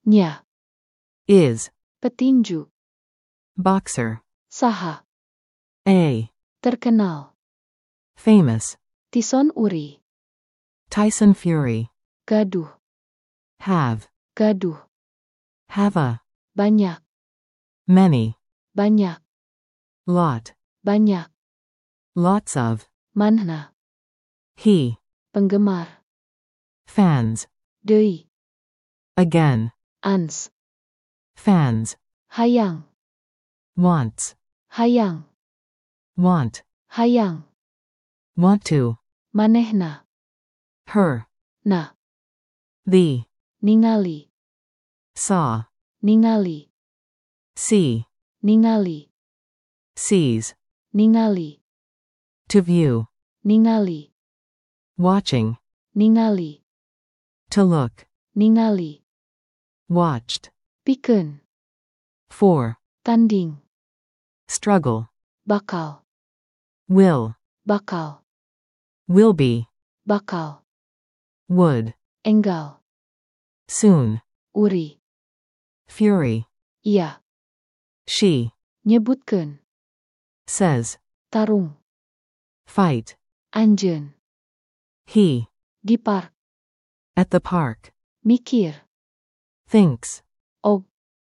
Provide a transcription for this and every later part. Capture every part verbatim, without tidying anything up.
nya, is, petinju, boxer, saha, a, terkenal, famous, Tyson Fury, Tyson Fury, gaduh, have, gaduh, have a, banyak, many, banyak, lot, banyak, lots of, manhna, he, penggemar, fans, deui, again, ans, fans, hayang, wants, hayang, want, hayang, want to, manehna, her, na, the, ningali, saw, ningali, see, ningali, sees, ningali, to view, ningali, watching, ningali, to look, ningali, watched, pikeun, for, tanding, struggle, bakal, will, bakal, will be, bakal, would, enggal, soon, uri, fury, ia, she, nyebutkeun, says, tarung, fight, anjeun, he, di park, at the park, mikir, thinks, og,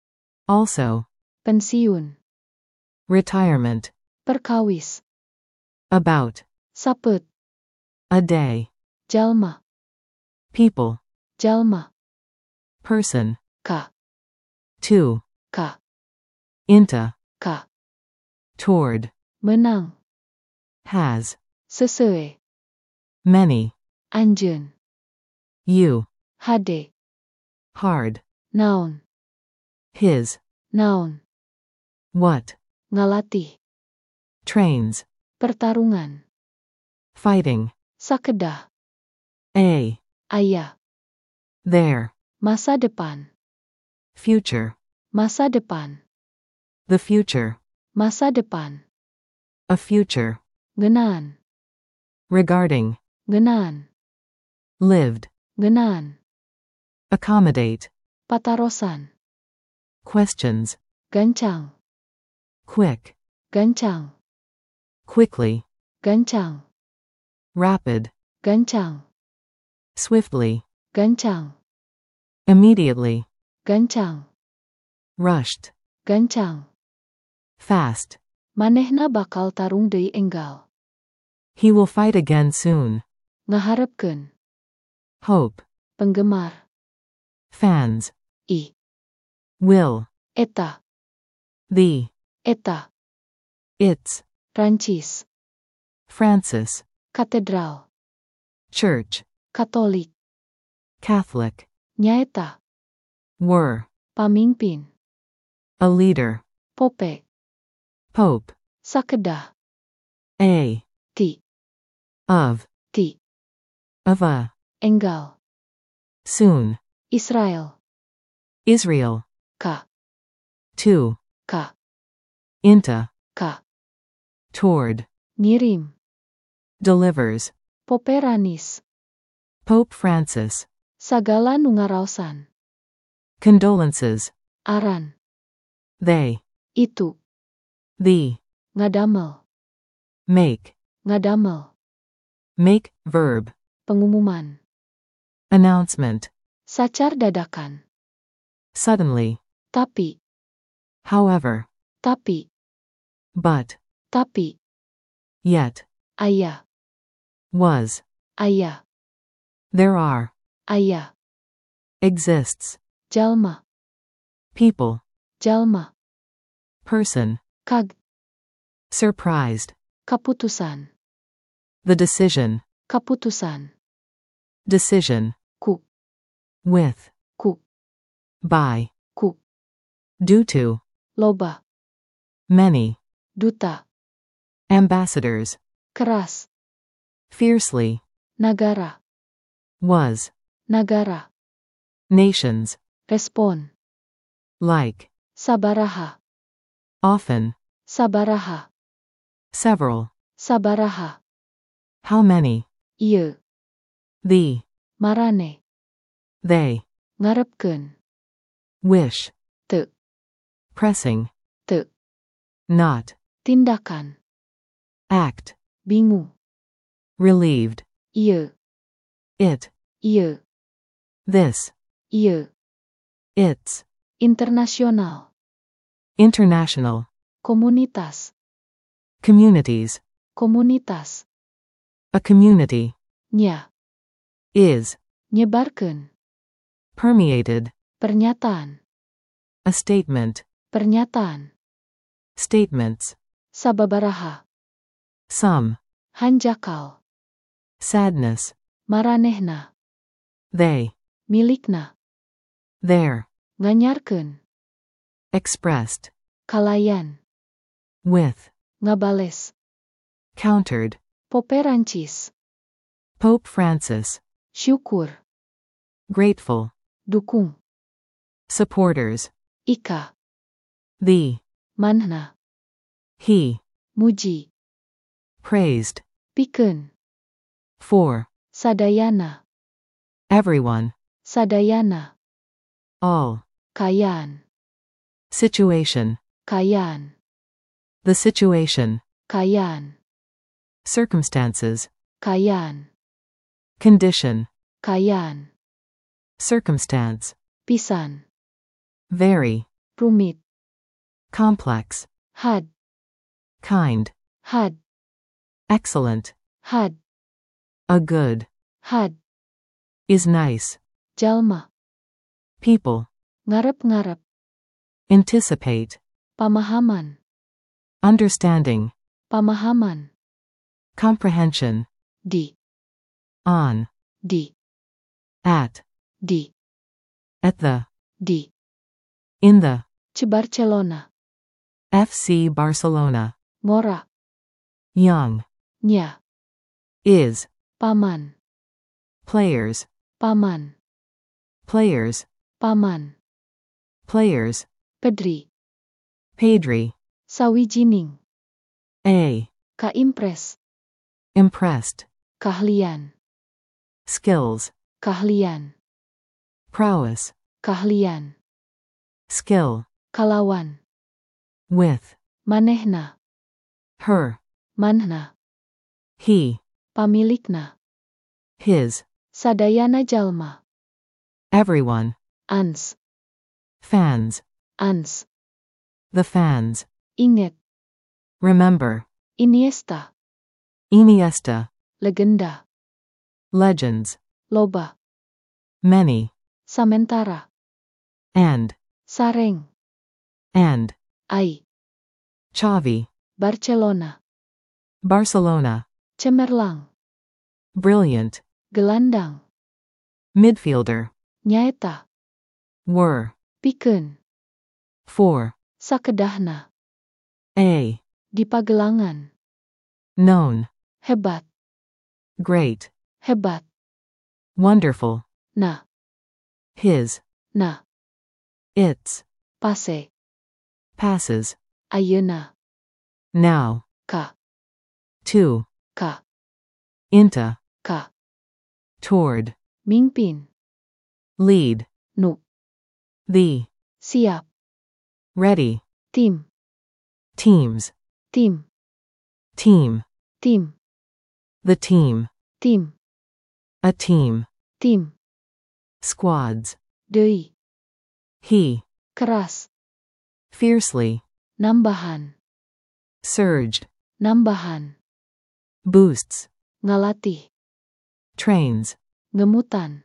also, pensiun, retirement, perkawis, about, sapet, a day, jalma, people, jalma, person, ka, to, ka, into, ka, toward, menang, has, sesuai, many, anjeun, you, hade, hard, naon, his, naon, what, ngalatih, trains, pertarungan, fighting, sakedah, a, aya, there, masa depan, future, masa depan, the future, masa depan, a future, ngenaan, regarding, ngenaan, lived, ngenaan, accommodate, patarosan, questions, gancang, quick, gancang, quickly, gancang, rapid, gancang, swiftly, gancang, immediately, gancang, rushed, gancang, fast, manehna bakal tarung deui enggal, he will fight again soon, ngaharepkeun, hope, penggemar, fans, i, will, eta, the, eta, its, Prancis, Francis, katedral, church, Katolik, Catholic, nyaeta, were, pamimpin, a leader, pope, pope, sakedah, a, ti, of, ti, of a, enggal, soon, Israel, Israel, ka, to, ka, into, ka, toward, ngirim, delivers, poperanis, Pope Francis, sagala nu ngaraosan, condolences, aran, they, itu, the, ngadamel, make, ngadamel, make, verb, pengumuman, announcement, sacar dadakan, suddenly, tapi, however, tapi, but, tapi, yet, aya, was, aya, there are, aya, exists, jalma, people, jalma, person, kag, surprised, kaputusan, the decision, kaputusan, decision, ku, with, ku, by, ku, due to, loba, many, duta, ambassadors, keras, fiercely, nagara, was, nagara, nations, respon, like, sabaraha, often, sabaraha, several, sabaraha, how many, ieu, the, marane, they, ngarepkeun, Wish. Te. Pressing. Te. Not. Tindakan. Act. Bingung. Relieved. Ia. It. Ia. This. Ia. Its. Internasional. International. Komunitas. Communities. Komunitas. A community. Nya. Is. Nyebarkan. Permeated. Pernyataan. A statement. Pernyataan. Statements. Sababaraha. Some. Hanjakal. Sadness. Maranehna. They. Milikna. Their. Nganyarkan. Expressed. Kalayan. With. Ngabales. Countered. Poperancis. Pope Francis. Syukur. Grateful. Dukung. Supporters. Ika. The. Manhna. He. Muji. Praised. Pikeun. For. Sadayana. Everyone. Sadayana. All. Kayan. Situation. Kayan. The situation. Kayan. Circumstances. Kayan. Condition. Kayan. Circumstance. Pisan. Very. Rumit. Complex. Had. Kind. Had. Excellent. Had. A good. Had. Is nice. Jalma. People. Ngarep-ngarep. Anticipate. Pamahaman. Understanding. Pamahaman. Comprehension. Di. On. Di. At. Di. At the. Di. In the. Ci Barcelona. F C Barcelona. Ngora. Young. Nya. Is. Paman. Players. Paman. Players. Paman. Players. Pedri. Pedri. Sawijining. A. Ka-impress. Impressed. Kahlian. Skills. Kahlian. Prowess. Kahlian. Skill. Kalawan. With. Manehna. Her. Manhna. He. Pamilikna. His. Sadayana jalma. Everyone. Ans. Fans. Ans. The fans. Inget. Remember. Iniesta. Iniesta. Legenda. Legends. Loba. Many. Samentara. And. Sareng. And. Ai. Xavi. Barcelona. Barcelona. Cemerlang. Brilliant. Gelandang. Midfielder. Nyaeta. Were. Pikeun. For. Sakedahna. A. Di Pagelangan. Known. Hebat. Great. Hebat. Wonderful. Na. His. Na. Its. Pase. Passes. Ayeuna. Now. Ka. To. Ka. Into. Ka. Toward. Mingpin. Lead. Nu. The. Siap. Ready. Tim. Teams. Tim. Team. Tim. The team. Tim. A team. Tim. Squads. Deui. He. Keras. Fiercely. Nambahan. Surged. Nambahan. Boosts. Ngalatih. Trains. Ngemutan.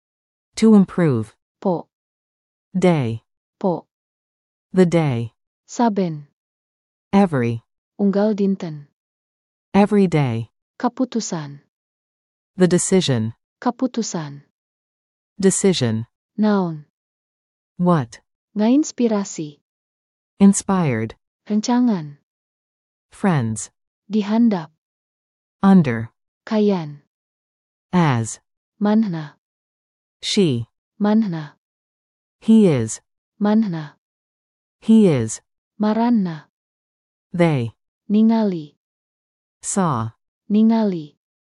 To improve. Po. Day. Po. The day. Saben. Every. Unggal dinten. Every day. Kaputusan. The decision. Kaputusan. Decision. Naon. What? Ngainspirasi. Inspired. Rencangan. Friends. Dihandap. Under. Kayan. As. Manhna. She. Manhna. He is. Manhna. He is. Maranna. They. Ningali. Saw. Ningali.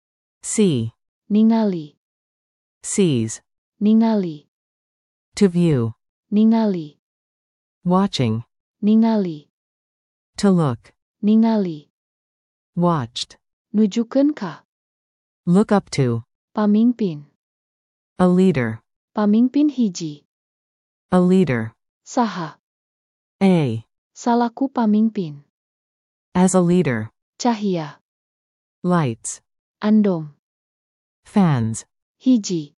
See. Ningali. Sees. Ningali. To view. Ningali. Watching. Ningali. To look. Ningali. Watched. Nujukeun ka. Look up to. Pamimpin. A leader. Pamimpin hiji. A leader. Saha. A. Salaku pamimpin. As a leader. Cahya. Lights. Andom. Fans. Hiji.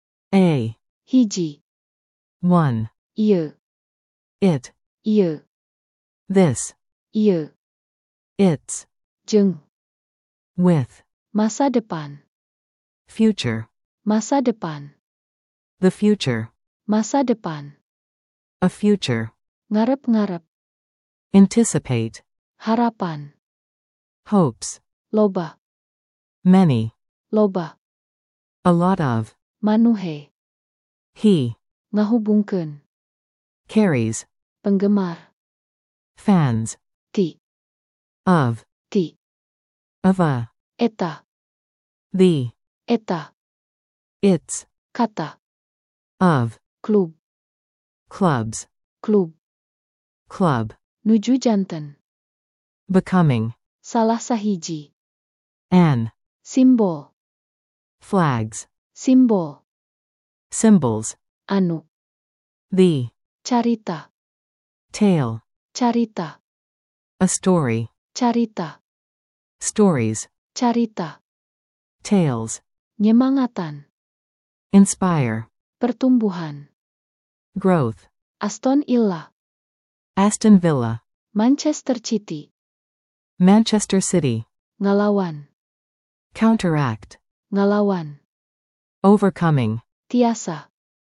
A. Hiji. One. Ieu. It. Ieu. This. Ieu. It's. Jeung. With. Masa depan. Future. Masa depan. The future. Masa depan. A future. Ngarep-ngarep. Anticipate. Harapan. Hopes. Loba. Many. Loba. A lot of. Manuhe. He. Ngahubungkeun. Carries. Penggemar. Fans. Ti. Of. Ti. Of a. Eta. The. Eta. Its. Kata. Of. Klub. Clubs. Klub. Club. Nuju janten. Becoming. Salah sahiji. An. Simbol. Flags. Simbol. Symbols. Anu. The. Carita. Tale. Carita. A story. Carita. Stories. Carita. Tales. Nyemangatan. Inspire. Pertumbuhan. Growth. Aston Illa. Aston Villa. Manchester City. Manchester City. Ngalawan. Counteract. Ngalawan. Overcoming. Tiasa.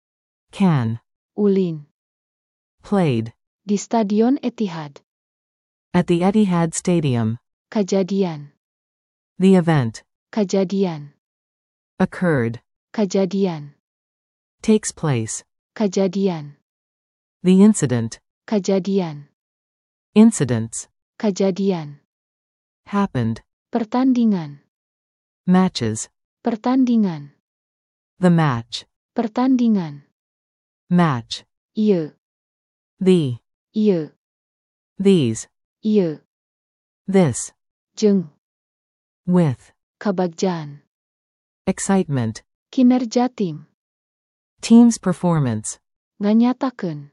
Can. Ulin. Played. Di Stadion Etihad. At the Etihad Stadium. Kejadian. The event. Kejadian. Occurred. Kejadian. Takes place. Kejadian. The incident. Kejadian. Incidents. Kejadian. Happened. Pertandingan. Matches. Pertandingan. The match. Pertandingan. Match. Ieu. The. Ieu. These. Ieu. This. Jeung. With. Kabagjan. Excitement. Kinerja tim. Team's performance. Nganyatakeun.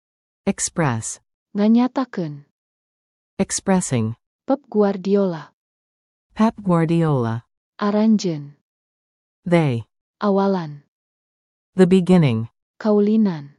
Express. Nganyatakeun. Expressing. Pep Guardiola. Pep Guardiola. Aranjeun. They. Awalan. The beginning. Kaulinan.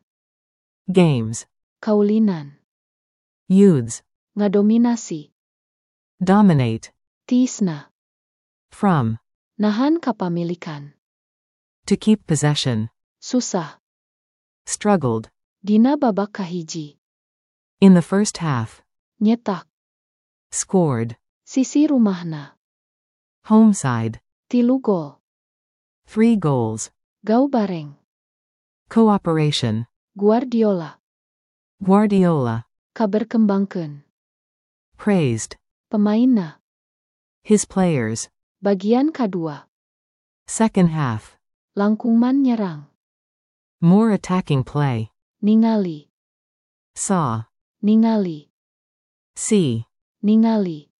Games. Kaulinan. Youths. Ngadominasi. Dominate. Tiisna. From. Nahan kapamilikan. To keep possession. Susah. Struggled. Dina babak kahiji. In the first half. Nyetak. Scored. Sisi rumahna. Home side. Tilu gol. Three goals. Gau bareng. Cooperation. Guardiola. Guardiola. Kaberkembangkeun. Praised. Pemainna. His players. Bagian kadua. Second half. Langkungman nyerang. More attacking play. Ningali. Saw. Ningali. See. Ningali.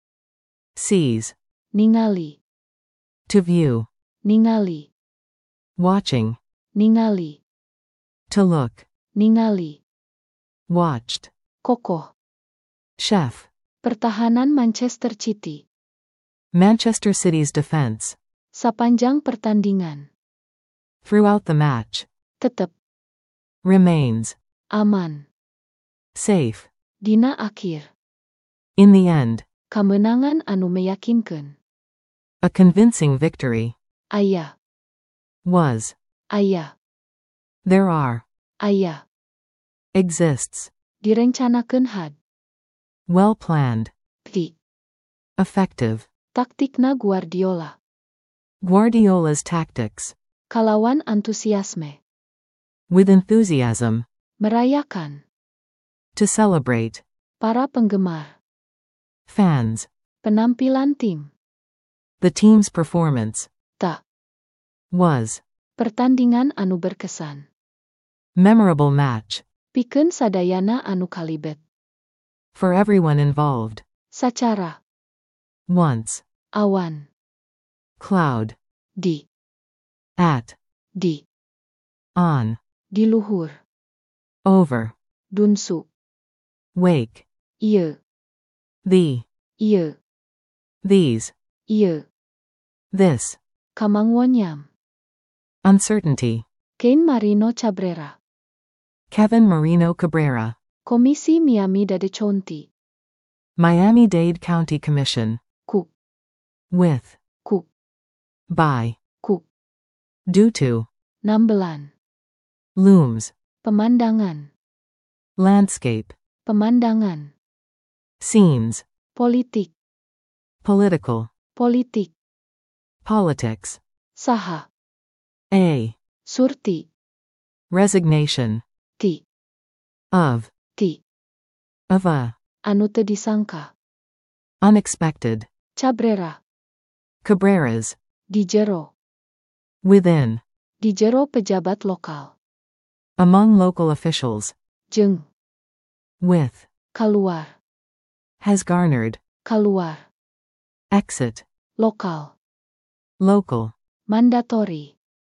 Sees. Ningali. To view. Ningali. Watching. Ningali. To look. Ningali. Watched. Kokoh. Chef. Pertahanan Manchester City. Manchester City's defense. Sapanjang pertandingan. Throughout the match. Tetep. Remains. Aman. Safe. Dina akhir. In the end. Kamenangan anu meyakinkeun. A convincing victory. Aya. Was. Aya. There are. Aya. Exists. Direncanakeun had. Well planned. Ti. Effective. Taktikna Guardiola. Guardiola's tactics. Kalawan antusiasme. With enthusiasm. Merayakan. To celebrate. Para penggemar. Fans. Penampilan tim. The team's performance. Ta. Was. Pertandingan anu berkesan. Memorable match. Pikeun sadayana anu kalibet. For everyone involved. Sacara. Once. Awan. Cloud. Di. At. Di. On. Di luhur. Over. Dunsu. Wake. Ieu. The. Ieu. These. Ieu. This. Kamangwonyam. Uncertainty. Kane Marino Cabrera. Kevin Marino Cabrera. Komisi Miami-Dade County. Miami-Dade County Commission. Ku. With. Ku. By. Ku. Due to. Nambelan. Looms. Pemandangan. Landscape. Pemandangan. Scenes. Politik. Political. Politik. Politics. Saha. A. Surti. Resignation. Ti. Of. Ti. Of a. Anu teu disangka. Unexpected. Cabrera. Cabrera's. Di jero. Within. Di jero pejabat lokal. Among local officials. Jeung. With. Kaluar. Has garnered. Kaluar. Exit. Lokal. Local. Mandatori.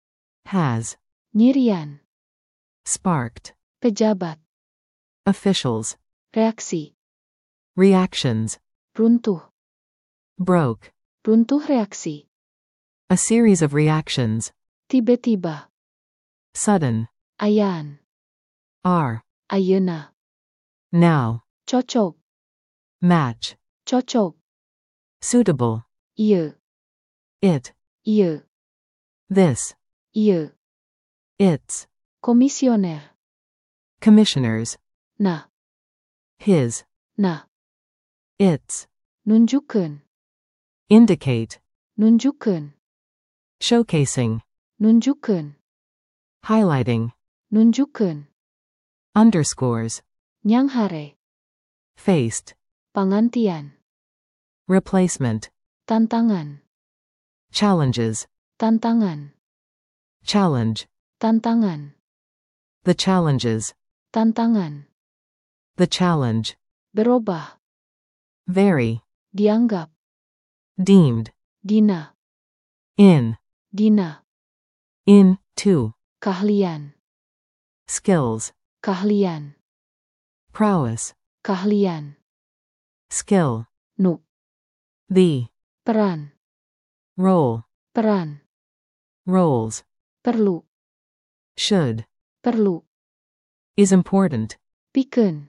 Has. Nyirian. Sparked. Pejabat. Officials. Reaksi. Reactions. Runtuh. Broke. Runtuh reaksi. A series of reactions. Tiba-tiba. Sudden. Ayan. Are. Ayeuna. Now. Cocok. Match. Cocok. Suitable. Ieu. It. Ieu. This. Ieu. Its. Komisioner. Commissioners. Na. His. Na. Its. Nunjukkeun. Indicate. Nunjukkeun. Showcasing. Nunjukkeun. Highlighting. Nunjukkeun. Underscores. Nyanghare. Faced. Pangantian. Replacement. Tantangan. Challenges. Tantangan. Challenge. Tantangan. The challenges. Tantangan. The challenge. Berubah. Very. Dianggap. Deemed. Dina. In. Dina. In. To. Keahlian. Skills. Keahlian. Prowess. Keahlian. Skill. Nu. The. Peran. Role. Peran. Roles. Perlu. Should. Perlu. Is important. Pikeun.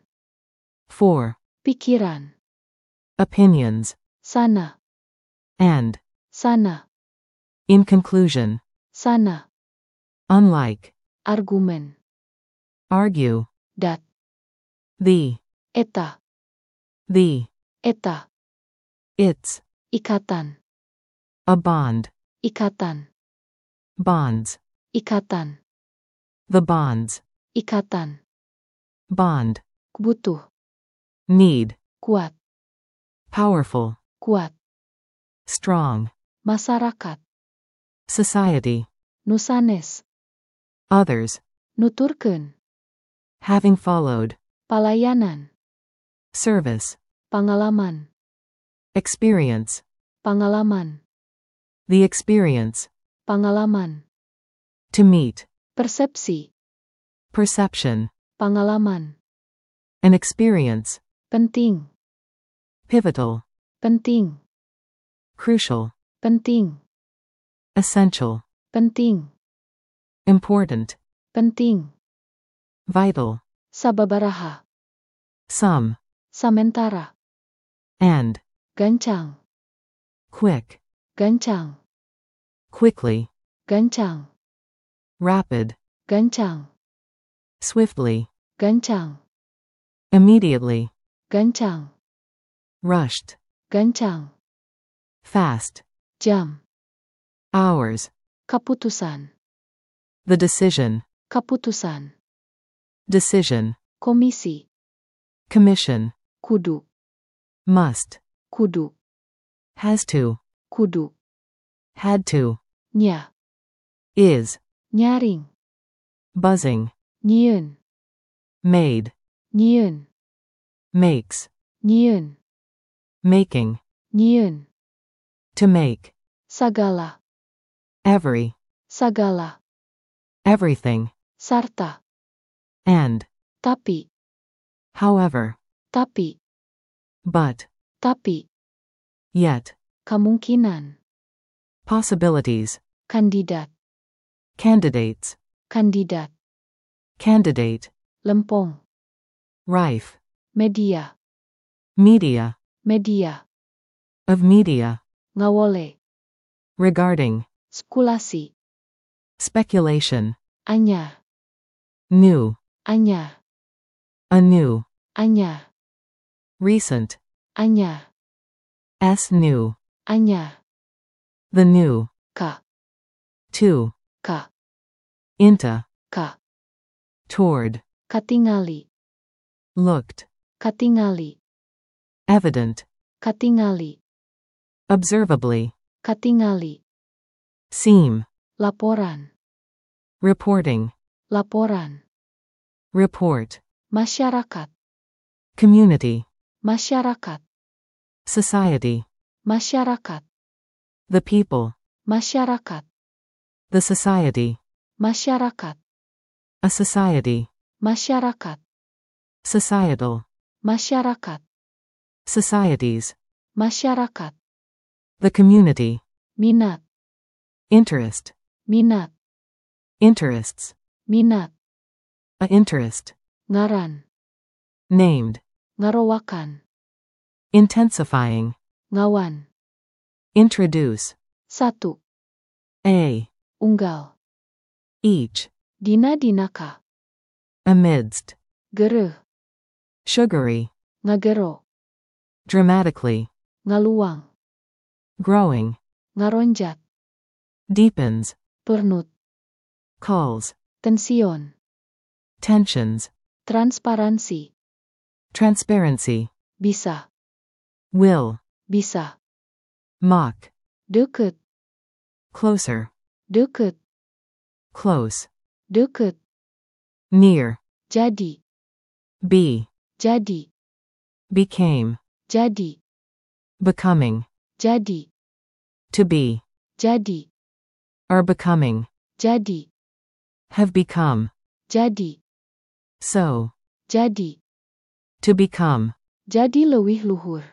For. Pikiran. Opinions. Sana. And. Sana. In conclusion. Sana. Unlike. Argumen. Argue. Dat. The. Eta. The. Eta. Its. Ikatan. A bond. Ikatan. Bonds. Ikatan. The bonds. Ikatan. Bond. Butuh. Need. Kuat. Powerful. Kuat. Strong. Masyarakat. Society. Nusanes. Others. Nuturkeun. Having followed. Palayanan. Service. Pangalaman. Experience. Pangalaman. The experience. Pangalaman. To meet. Persepsi. Perception. Pangalaman. An experience. Penting. Pivotal. Penting. Crucial. Penting. Essential. Penting. Important. Penting. Vital. Sababaraha. Some. Samentara. And. Gancang. Quick. Gancang. Quickly. Gancang. Rapid. Gancang. Swiftly. Gancang. Immediately. Gancang. Rushed. Gancang. Fast. Jam. Hours. Kaputusan. The decision. Kaputusan. Decision. Komisi. Commission. Kudu. Must. Kudu. Has to. Kudu. Had to. Nya. Is. Nyaring. Buzzing. Nyieun. Made. Nyun. Makes. Nyun. Making. Nyun. To make. Sagala. Every. Sagala. Everything. Sarta. And. Tapi. However. Tapi. But. Tapi. Yet. Kemungkinan. Possibilities. Kandidat. Candidates. Kandidat. Candidate. Lempong. Rife. Media. Media. Media. Of media. Ngawole. Regarding. Spekulasi. Speculation. Anya. New. Anya. Anew. Anya. Recent. Anya. S new. Anya. The new. Ka. To. Ka. Into. Ka. Toward. Katingali. Looked. Katingali. Evident. Katingali. Observably. Katingali. Seem. Laporan. Reporting. Laporan. Report. Masyarakat. Community. Masyarakat. Society. Masyarakat. The people. Masyarakat. The society. Masyarakat. A society. Masyarakat. Societal. Masyarakat. Societies. Masyarakat. The community. Minat. Interest. Minat. Interests. Minat. A interest. Ngaran. Named. Ngarawakan. Intensifying. Ngawan. Introduce. Satu. A. Unggal. Each. Dina-dinaka. Amidst. Gereuh. Sugary. Ngagero. Dramatically. Ngaluang. Growing. Ngaronjat. Deepens. Pernut. Calls. Tension. Tensions. Transparansi. Transparency. Bisa. Will. Bisa. Mock. Deket. Closer. Deket. Close. Deket. Near. Jadi. Be. Jadi. Became. Jadi. Becoming. Jadi. To be. Jadi. Are becoming. Jadi. Have become. Jadi. So. Jadi. To become. Jadi leuwih luhur.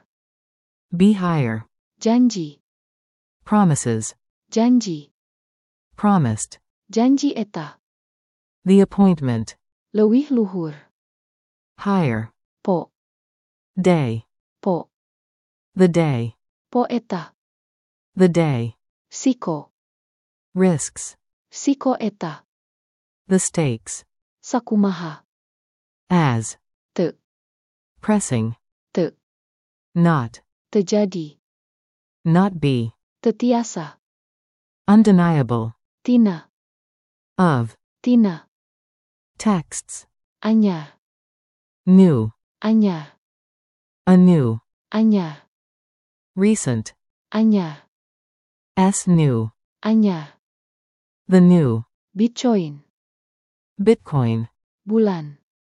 Be higher. Janji. Promises. Janji. Promised. Janji eta. The appointment. Leuwih luhur. Higher. Po. Day. Po. The day. Po eta. The day. Siko. Risks. Siko eta. The stakes. Sakumaha. As. Te. Pressing. Te. Not. Terjadi. Not be. Tetiasa. Undeniable. Tina. Of. Tina. Texts. Anya. New. Anya. Anew. Anya. Recent. Anya. S new. Anya. The new. Bitcoin. Bitcoin. Bulan.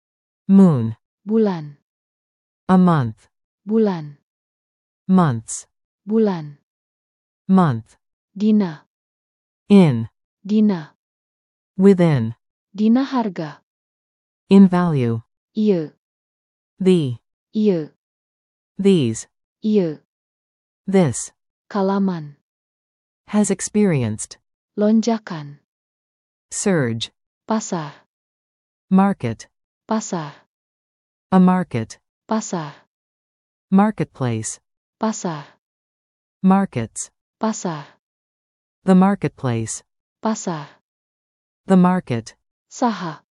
Moon. Bulan. A month. Bulan. Months. Bulan. Month. Dina. In. Dina. Within. Dina harga. In value. Ieu. The. Ieu. These. Ieu. This. Kalaman. Has experienced. Lonjakan. Surge. Pasar. Market. Pasar. A market. Pasar. Marketplace. Pasar. Markets. Pasar. The marketplace. Pasar. The market. Saha.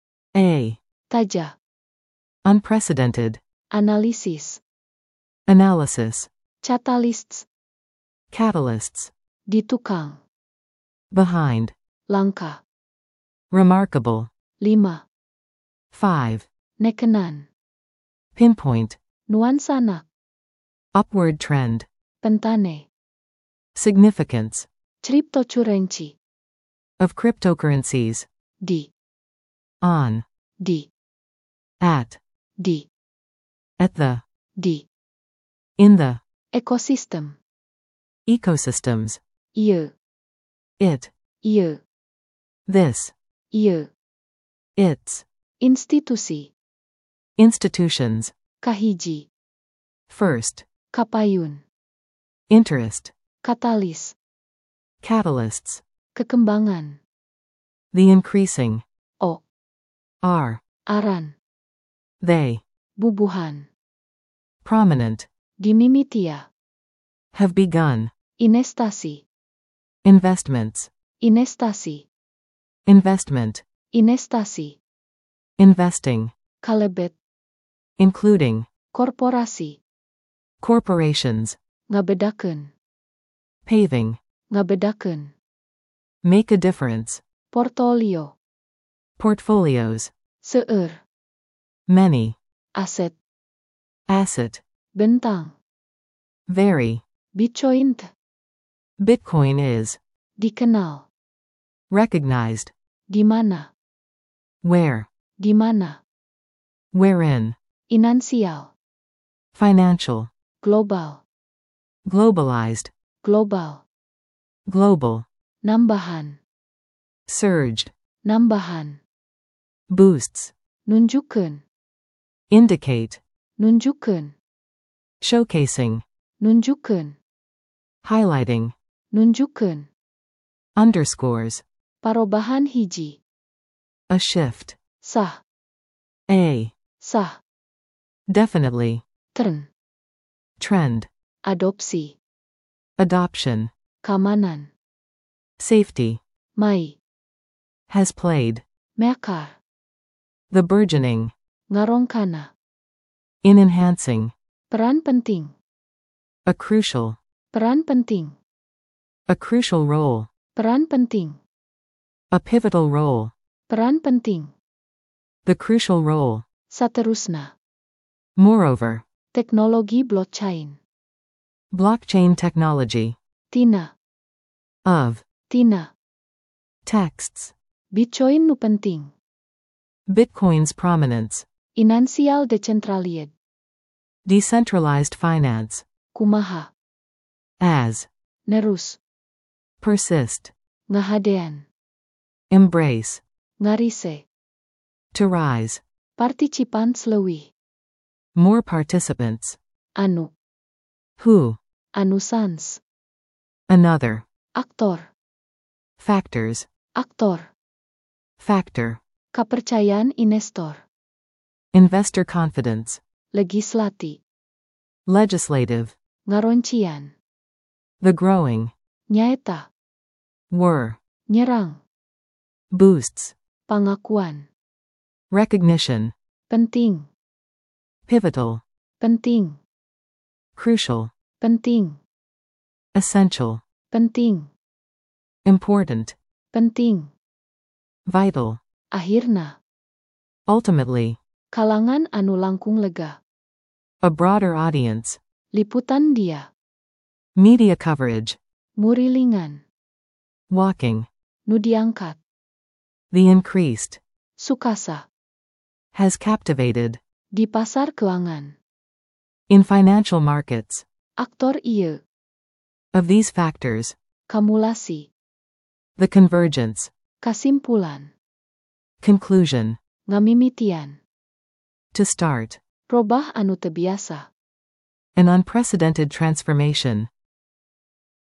A. Taja. Unprecedented. Analisis. Analysis. Catalysts. Catalysts. Di tukang. Behind. Langka. Remarkable. Lima. Five. Nekenan. Pinpoint. Nuansanak. Upward trend. Pentane. Significance. Cryptocurrency. Of cryptocurrencies. Di. On. Di. At. Di. At the. Di. In the. Ekosistem. Ecosystems. Ieu. It. Ieu. This. Ieu. Its. Institusi. Institutions. Kahiji. First. Kapayun. Interest. Katalis. Catalysts. Kekembangan. The increasing. O. Are. Aran. They. Bubuhan. Prominent. Dimimitia. Have begun. Inestasi. Investments. Inestasi. Investment. Inestasi. Investing. Kalebet. Including. Korporasi. Corporations. Ngabedakeun. Paving. Ngabedakeun. Make a difference. Portfolio. Portfolios. Seueur. Many. Aset. Asset. Bentang. Very. Bitcoin. Bitcoin is. Dikenal. Recognized. Di mana. Where. Di mana. Wherein. Inansial. Financial. Global. Globalized. Global. Global. Nambahan. Surged. Nambahan. Boosts. Nunjukkeun. Indicate. Nunjukkeun. Showcasing. Nunjukkeun. Highlighting. Nunjukkeun. Underscores. Parobahan hiji. A shift. Sah. A. Sah. Definitely. Tren. Trend. Adopsi. Adoption. Kamanan. Safety. Mai. Has played. Mekar. The burgeoning. Ngarongkana. In enhancing. Peran penting. A crucial. Peran penting. A crucial role. Peran penting. A pivotal role. Peran penting. The crucial role. Saterusna. Moreover. Teknologi blockchain. Blockchain technology. Tina. Of. Tina. Texts. Bitcoin nu penting. Bitcoin's prominence. Inansial decentralied. Decentralized finance. Kumaha. As. Nerus. Persist. Ngahadean. Embrace. Ngarise. To rise. Participants leuwih. More participants. Anu. Who. Anu sans. Another. Aktor. Factors. Aktor. Factor. Kepercayaan investor. Investor confidence. Legislati. Legislative. Ngaroncian. The growing. Nyaeta. Were. Nyerang. Boosts. Pangakuan. Recognition. Penting. Pivotal. Penting. Crucial. Penting. Essential. Penting. Important. Penting. Vital. Akhirna. Ultimately. Kalangan anu langkung lega. A broader audience. Liputan dia. Media coverage. Murilingan. Walking. Nu diangkat. The increased. Sukasa. Has captivated. Di pasar keuangan. In financial markets. Aktor ieu. Of these factors. Kamulasi. The convergence. Kasimpulan. Conclusion. Ngamimitian. To start. Robah anu teu biasa. An unprecedented transformation.